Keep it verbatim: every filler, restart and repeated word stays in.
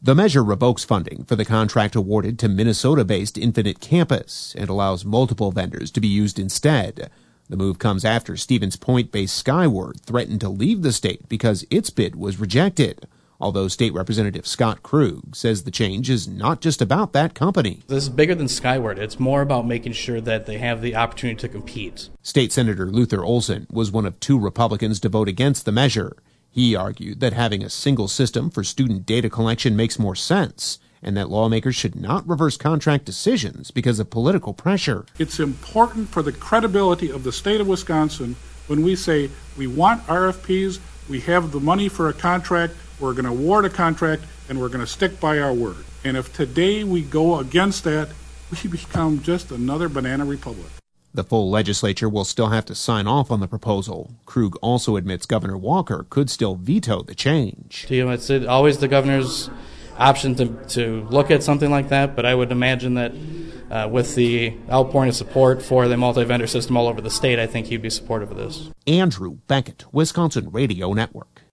The measure revokes funding for the contract awarded to Minnesota-based Infinite Campus and allows multiple vendors to be used instead. The move comes after Stevens Point-based Skyward threatened to leave the state because its bid was rejected, although State Representative Scott Krug says the change is not just about that company. This is bigger than Skyward. It's more about making sure that they have the opportunity to compete. State Senator Luther Olson was one of two Republicans to vote against the measure. He argued that having a single system for student data collection makes more sense, and that lawmakers should not reverse contract decisions because of political pressure. It's important for the credibility of the state of Wisconsin when we say we want R F Ps, we have the money for a contract, we're going to award a contract, and we're going to stick by our word. And if today we go against that, we become just another banana republic. The full legislature will still have to sign off on the proposal. Krug also admits Governor Walker could still veto the change. You know, it's always the governor's option to, to look at something like that, but I would imagine that uh, with the outpouring of support for the multi-vendor system all over the state, I think he'd be supportive of this. Andrew Beckett, Wisconsin Radio Network.